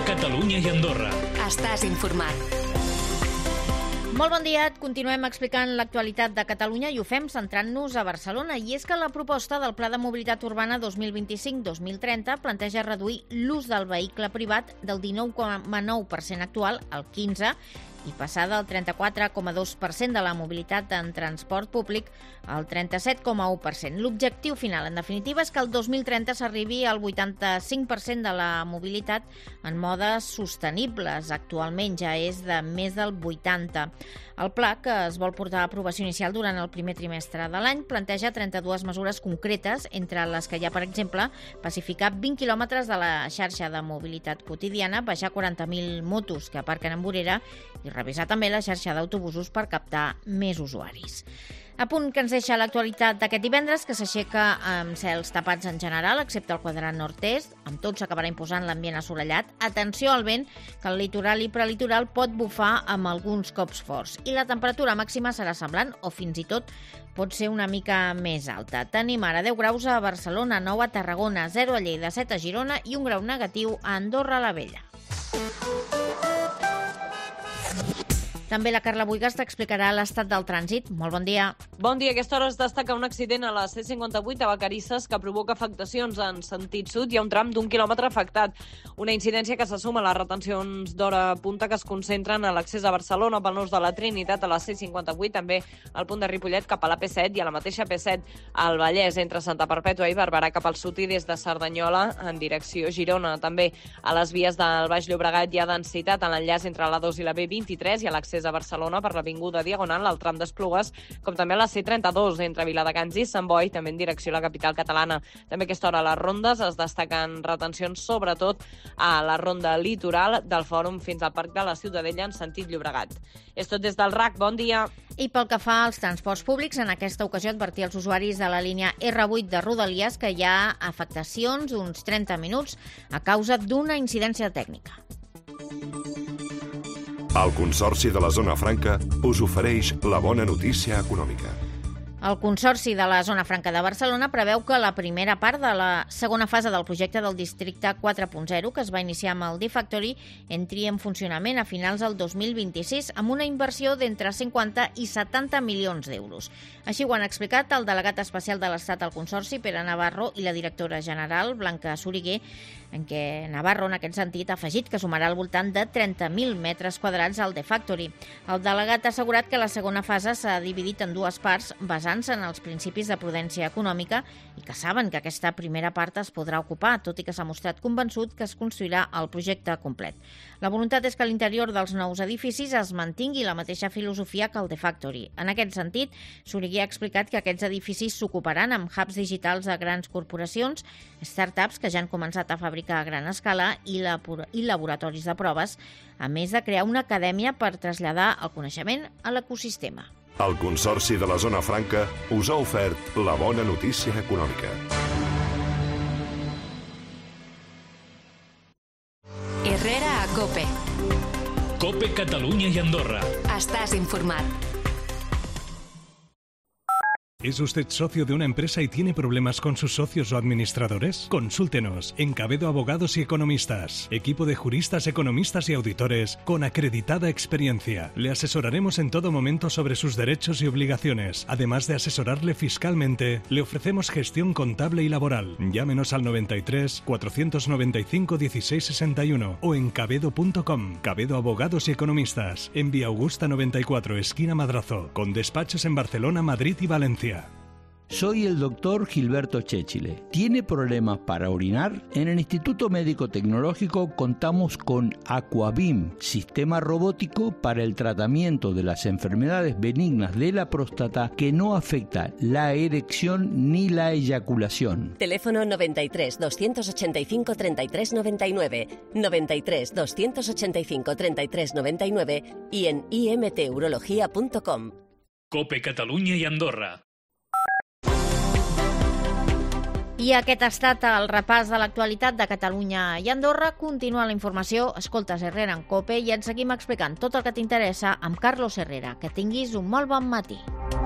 Catalunya i Andorra. Estàs informat. Molt bon dia, continuem explicant l'actualitat de Catalunya i ho fem centrant-nos a Barcelona. I és que la proposta del Pla de Mobilitat Urbana 2025-2030 planteja reduir l'ús del vehicle privat del 19,9% actual al 15% i passar del 34,2% de la mobilitat en transport públic al 37,1%. L'objectiu final, en definitiva, és que el 2030 s'arribi al 85% de la mobilitat en modes sostenibles. Actualment ja és de més del 80%. El pla, que es vol portar a aprovació inicial durant el primer trimestre de l'any, planteja 32 mesures concretes, entre les que hi ha, per exemple, pacificar 20 quilòmetres de la xarxa de mobilitat quotidiana, baixar 40.000 motos que aparquen en vorera i revisar també la xarxa d'autobusos per captar més usuaris. A punt que ens deixa l'actualitat d'aquest divendres, que s'aixeca amb cels tapats en general, excepte el quadrant nord-est. Amb tot s'acabarà imposant l'ambient assolellat. Atenció al vent, que al litoral i prelitoral pot bufar amb alguns cops forts. I la temperatura màxima serà semblant o fins i tot pot ser una mica més alta. Tenim ara 10 graus a Barcelona, 9 a Tarragona, 0 a Lleida, 7 a Girona i un grau negatiu a Andorra la Vella. També la Carla Buigas t'explicarà l'estat del trànsit. Molt bon dia. Bon dia. A aquesta hora es destaca un accident a la C58 a Vacarisses que provoca afectacions en sentit sud. Hi ha un tram d'1 quilòmetre afectat. Una incidència que se suma a les retencions d'hora punta que es concentren a l'accés a Barcelona pel nus de la Trinitat a la C58, també al punt de Ripollet cap a la P7 i a la mateixa P7 al Vallès entre Santa Perpètua i Barberà cap al sud i des de Cerdanyola en direcció Girona. També a les vies del Baix Llobregat hi ha densitat en l'enllaç entre la 2 i la B23 i a l'accés a Barcelona per l'avinguda Diagonal, al tram d'Esplugues, com també a la C32 entre Viladecans i Sant Boi, també en direcció a la capital catalana. També a aquesta hora a les rondes es destaquen retencions, sobretot a la ronda litoral del Fòrum fins al Parc de la Ciutadella en sentit Llobregat. És tot des del RAC. Bon dia. I pel que fa als transports públics, en aquesta ocasió advertir els usuaris de la línia R8 de Rodalies que hi ha afectacions d'uns 30 minuts a causa d'una incidència tècnica. El Consorci de la Zona Franca us ofereix la bona notícia econòmica. El Consorci de la Zona Franca de Barcelona preveu que la primera part de la segona fase del projecte del Districte 4.0, que es va iniciar amb el D-Factory, entri en funcionament a finals del 2026 amb una inversió d'entre 50 i 70 milions d'euros. Així ho han explicat el delegat especial de l'Estat al Consorci, Pere Navarro, i la directora general, Blanca Soriguer, en què Navarro, en aquest sentit, ha afegit que sumarà al voltant de 30.000 metres quadrats al D-Factory. El delegat ha assegurat que la segona fase s'ha dividit en dues parts basant-se en els principis de prudència econòmica i que saben que aquesta primera part es podrà ocupar, tot i que s'ha mostrat convençut que es construirà el projecte complet. La voluntat és que a l'interior dels nous edificis es mantingui la mateixa filosofia que el D-Factory. En aquest sentit, Soriguer ha explicat que aquests edificis s'ocuparan amb hubs digitals de grans corporacions, startups que ja han començat a fabricar a gran escala i laboratoris de proves, a més de crear una acadèmia per traslladar el coneixement a l'ecosistema. El Consorci de la Zona Franca us ha ofert la bona notícia econòmica. Herrera a COPE. COPE Catalunya i Andorra. Estàs informat. ¿Es usted socio de una empresa y tiene problemas con sus socios o administradores? Consúltenos en Cabedo Abogados y Economistas, equipo de juristas, economistas y auditores con acreditada experiencia. Le asesoraremos en todo momento sobre sus derechos y obligaciones. Además de asesorarle fiscalmente, le ofrecemos gestión contable y laboral. Llámenos al 93 495 1661 o en cabedo.com. Cabedo Abogados y Economistas, en Vía Augusta 94, esquina Madrazo, con despachos en Barcelona, Madrid y Valencia. Soy el doctor Gilberto Chéchile. ¿Tiene problemas para orinar? En el Instituto Médico Tecnológico contamos con Aquabim, sistema robótico para el tratamiento de las enfermedades benignas de la próstata que no afecta la erección ni la eyaculación. Teléfono 93 285 33 99, 93 285 33 99 y en imturología.com. COPE Catalunya i Andorra. I aquest ha estat el repàs de l'actualitat de Catalunya i Andorra. Continua la informació, escoltes Herrera en COPE i et seguim explicant tot el que t'interessa amb Carlos Herrera. Que tinguis un molt bon matí.